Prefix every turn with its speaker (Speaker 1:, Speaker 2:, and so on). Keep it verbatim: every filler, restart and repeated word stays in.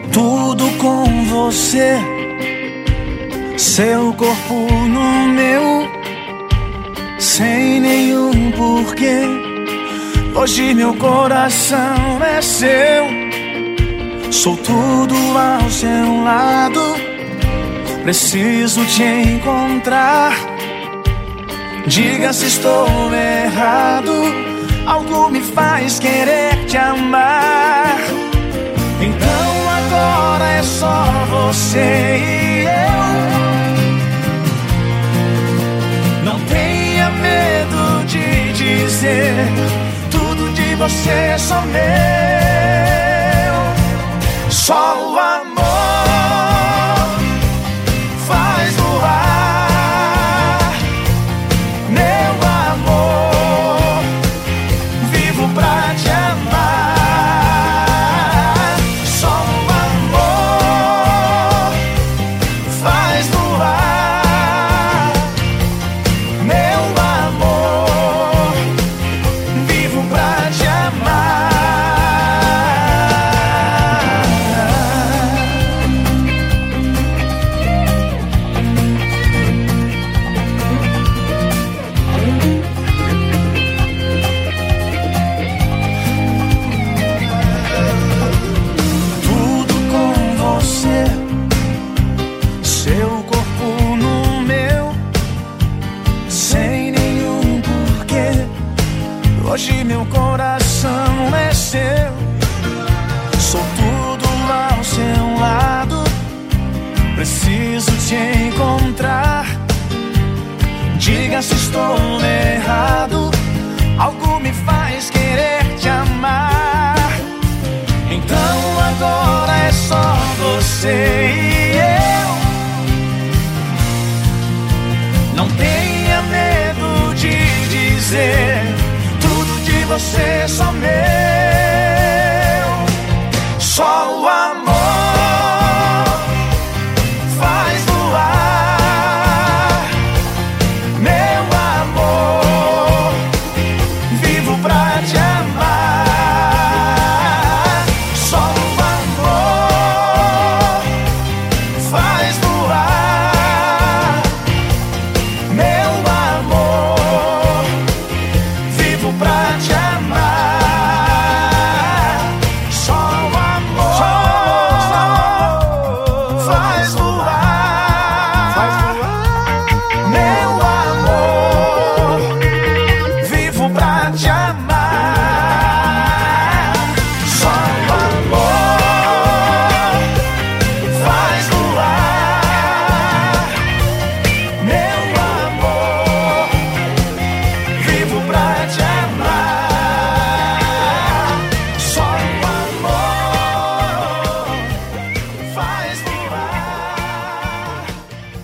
Speaker 1: Tudo com você, seu corpo no meu, sem nenhum porquê. Hoje meu coração é seu, sou tudo ao seu lado. Preciso te encontrar, diga se estou errado. Algo me faz querer te amar. Então agora é só você e eu. Não tenha medo de dizer, tudo de você é só meu. Só o amor faz voar, meu amor, vivo pra te amar. Só o amor faz voar, meu amor, vivo pra te amar. Tudo com você, seu corpo no meu, sem nenhum porquê. Hoje meu coração é seu, sou tudo ao seu lado. Preciso te encontrar, diga se estou errado. Algo me faz querer te amar. Então agora é só você e eu. Não tenha medo de dizer, tudo de você é só meu. Só o amor